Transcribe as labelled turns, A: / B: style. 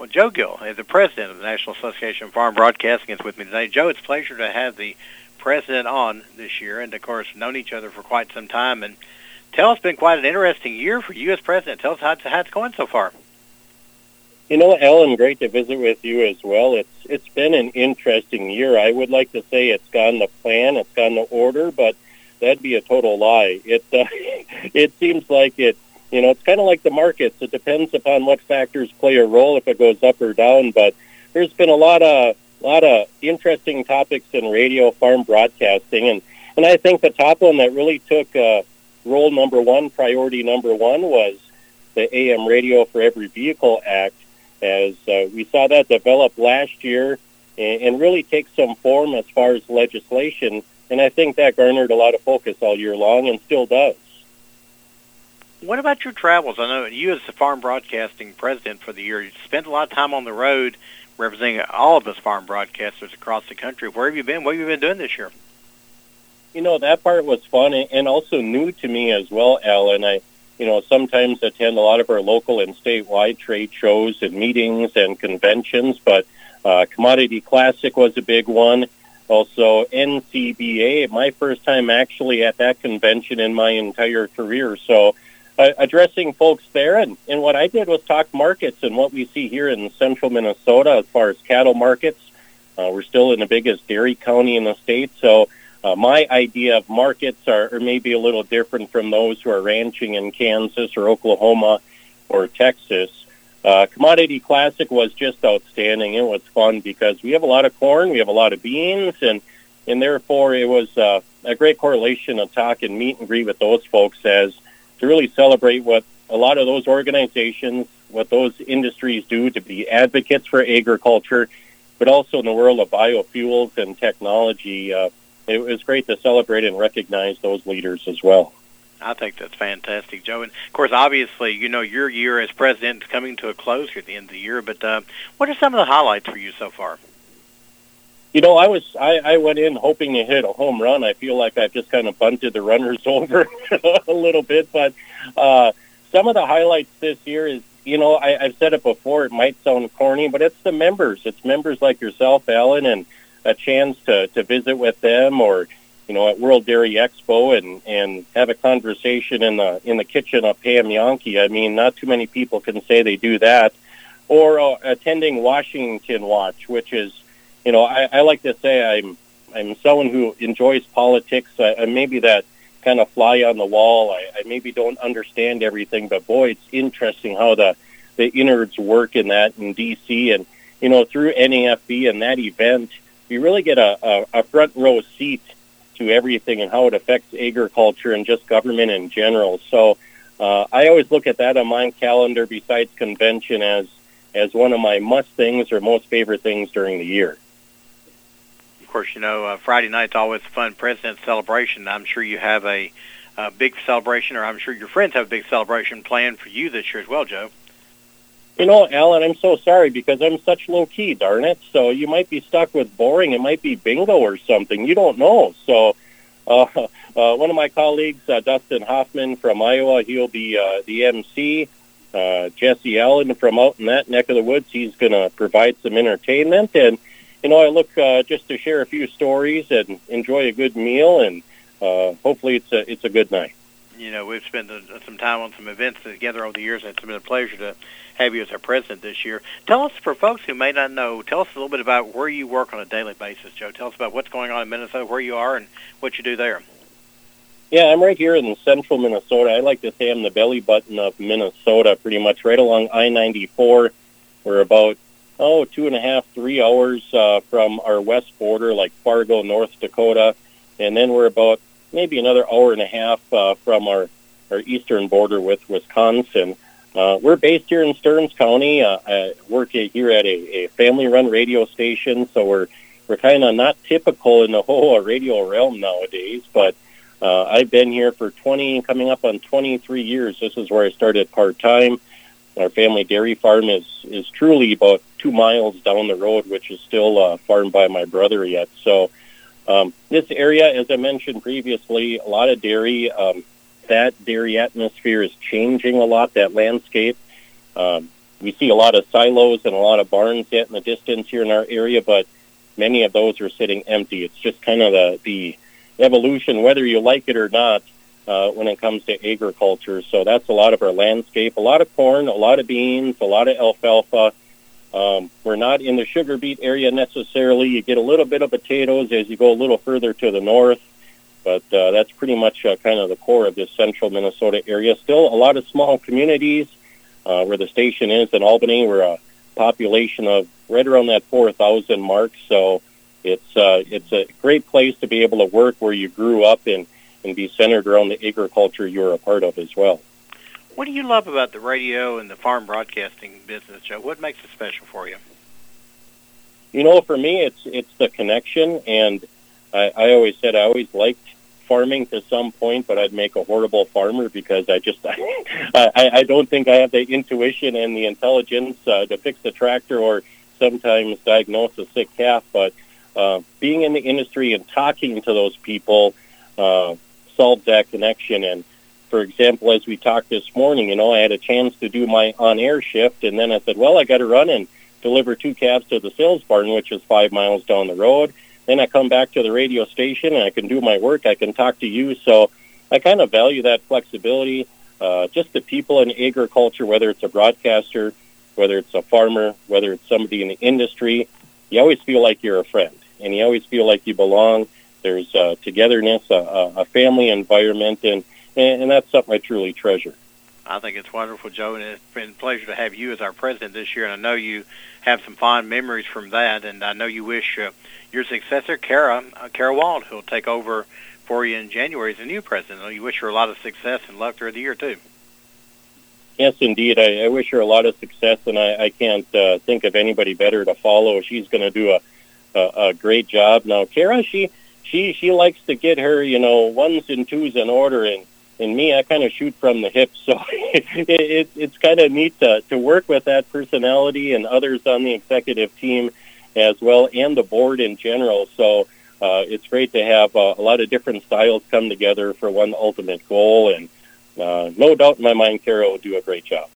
A: Well, Joe Gill is the president of the National Association of Farm Broadcasting is with me today. Joe, it's a pleasure to have the president on this year, and of course, known each other for quite some time. And tell us, it's been quite an interesting year for you as president. Tell us how it's going so far.
B: You know, Alan, great to visit with you as well. It's been an interesting year. I would like to say it's gone to plan, it's gone to order, but that'd be a total lie. It seems like it. You know, it's kind of like the markets. It depends upon what factors play a role if it goes up or down. But there's been a lot of interesting topics in radio farm broadcasting, and I think the top one that really took role number one, priority number one, was the AM Radio for Every Vehicle Act, as we saw that develop last year and really take some form as far as legislation. And I think that garnered a lot of focus all year long and still does.
A: What about your travels? I know you as the farm broadcasting president for the year, you spent a lot of time on the road representing all of us farm broadcasters across the country. Where have you been? What have you been doing this year?
B: You know, that part was fun and also new to me as well, Alan. I sometimes attend a lot of our local and statewide trade shows and meetings and conventions, but Commodity Classic was a big one. Also, NCBA, my first time actually at that convention in my entire career. So addressing folks there, and what I did was talk markets and what we see here in central Minnesota as far as cattle markets. We're still in the biggest dairy county in the state, so my idea of markets are maybe a little different from those who are ranching in Kansas or Oklahoma or Texas. Commodity Classic was just outstanding. It was fun because we have a lot of corn, we have a lot of beans, and therefore it was a great correlation to talk and meet and greet with those folks as to really celebrate what a lot of those organizations, what those industries do to be advocates for agriculture, but also in the world of biofuels and technology. It was great to celebrate and recognize those leaders as well.
A: I think that's fantastic, Joe. And, of course, obviously, you know, your year as president is coming to a close here at the end of the year, but what are some of the highlights for you so far?
B: You know, I went in hoping to hit a home run. I feel like I've just kind of bunted the runners over a little bit, but some of the highlights this year is, you know, I've said it before, it might sound corny, but it's the members. It's members like yourself, Alan, and a chance to visit with them or, you know, at World Dairy Expo and have a conversation in the kitchen of Pam Yankee. I mean, not too many people can say they do that. Or attending Washington Watch, which is, you know, I like to say I'm someone who enjoys politics. I'm maybe that kind of fly on the wall. I maybe don't understand everything, but boy, it's interesting how the innards work in that in D.C. And, you know, through NAFB and that event, you really get a front row seat to everything and how it affects agriculture and just government in general. So I always look at that on my calendar besides convention as one of my must things or most favorite things during the year.
A: Of course, you know, Friday night's always a fun President's celebration. I'm sure you have a big celebration, or I'm sure your friends have a big celebration planned for you this year as well, Joe.
B: You know, Alan, I'm so sorry because I'm such low-key, darn it. So you might be stuck with boring. It might be bingo or something. You don't know. So one of my colleagues, Dustin Hoffman from Iowa, he'll be the MC. Jesse Allen from out in that neck of the woods, he's going to provide some entertainment. And, you know, I look just to share a few stories and enjoy a good meal, and hopefully it's a good night.
A: You know, we've spent some time on some events together over the years, and it's been a pleasure to have you as our president this year. Tell us, for folks who may not know, tell us a little bit about where you work on a daily basis, Joe. Tell us about what's going on in Minnesota, where you are, and what you do there.
B: Yeah, I'm right here in central Minnesota. I like to say I'm the belly button of Minnesota, pretty much right along I-94. We're about, 2.5, 3 hours from our west border, like Fargo, North Dakota. And then we're about maybe another hour and a half from our eastern border with Wisconsin. We're based here in Stearns County. I work here at a family-run radio station, so we're kind of not typical in the whole radio realm nowadays, but I've been here for coming up on 23 years. This is where I started part-time. Our family dairy farm is truly about 2 miles down the road, which is still farmed by my brother yet. So this area, as I mentioned previously, a lot of dairy. That dairy atmosphere is changing a lot, that landscape. we see a lot of silos and a lot of barns yet in the distance here in our area, but many of those are sitting empty. It's just kind of the evolution, whether you like it or not, when it comes to agriculture. So that's a lot of our landscape, a lot of corn, a lot of beans, a lot of alfalfa. We're not in the sugar beet area necessarily. You get a little bit of potatoes as you go a little further to the north, but that's pretty much kind of the core of this central Minnesota area. Still a lot of small communities where the station is in Albany. We're a population of right around that 4,000 mark, so it's a great place to be able to work where you grew up and be centered around the agriculture you're a part of as well.
A: What do you love about the radio and the farm broadcasting business, Joe? What makes it special for you?
B: You know, for me, it's the connection, and I always said I always liked farming to some point, but I'd make a horrible farmer because I don't think I have the intuition and the intelligence to fix a tractor or sometimes diagnose a sick calf. But being in the industry and talking to those people solves that connection. And for example, as we talked this morning, you know, I had a chance to do my on-air shift, and then I said, well, I got to run and deliver 2 calves to the sales barn, which is 5 miles down the road. Then I come back to the radio station, and I can do my work. I can talk to you. So I kind of value that flexibility. Just the people in agriculture, whether it's a broadcaster, whether it's a farmer, whether it's somebody in the industry, you always feel like you're a friend, and you always feel like you belong. There's togetherness, a family environment, and that's something I truly treasure.
A: I think it's wonderful, Joe, and it's been a pleasure to have you as our president this year, and I know you have some fond memories from that, and I know you wish your successor, Kara Wald, who will take over for you in January as the new president. You wish her a lot of success and luck through the year, too.
B: Yes, indeed. I wish her a lot of success, and I can't think of anybody better to follow. She's going to do a great job. Now, Kara, she likes to get her, you know, ones and twos in order, and me, I kind of shoot from the hip, so it's kind of neat to work with that personality and others on the executive team as well, and the board in general. So it's great to have a lot of different styles come together for one ultimate goal, and no doubt in my mind, Kara will do a great job.